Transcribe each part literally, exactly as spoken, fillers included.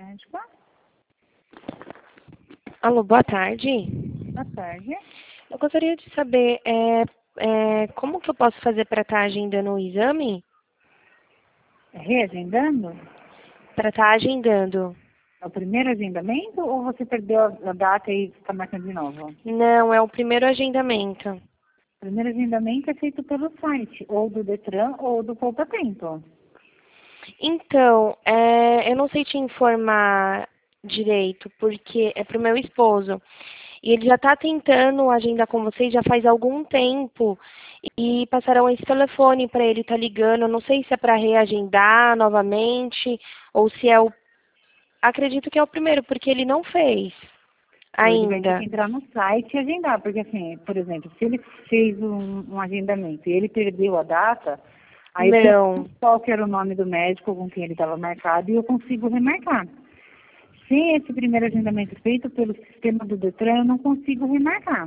médica. Alô, boa tarde. Boa tarde. Eu gostaria de saber é, é, como que eu posso fazer para estar agendando o exame? Reagendando? Para estar agendando. É o primeiro agendamento ou você perdeu a a data e está marcando de novo? Não, é o primeiro agendamento. O primeiro agendamento é feito pelo site, ou do Detran ou do Poupa Tempo. Então, é, eu não sei te informar direito, porque é para o meu esposo. E ele já está tentando agendar com vocês já faz algum tempo. E passaram esse telefone para ele estar ligando. Eu não sei se é para reagendar novamente ou se é o. Acredito que é o primeiro, porque ele não fez Então ele vai ter que ainda. entrar no site e agendar, porque assim, por exemplo, se ele fez um, um agendamento e ele perdeu a data, aí eu Não. pergunto qual que era o nome do médico com quem ele estava marcado e eu consigo remarcar. Sem esse primeiro agendamento feito pelo sistema do Detran, eu não consigo remarcar.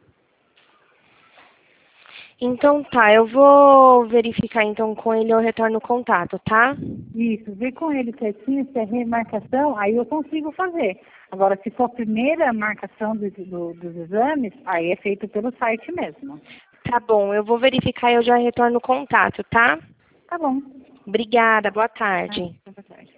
Então tá, eu vou verificar então com ele, eu retorno o contato, tá? Isso, ver com ele certinho se é remarcação, aí eu consigo fazer. Agora, se for a primeira marcação do, do- dos exames, aí é feito pelo site mesmo. Tá bom, eu vou verificar e eu já retorno o contato, tá? Tá bom. Obrigada, boa Ah, tarde. boa tarde.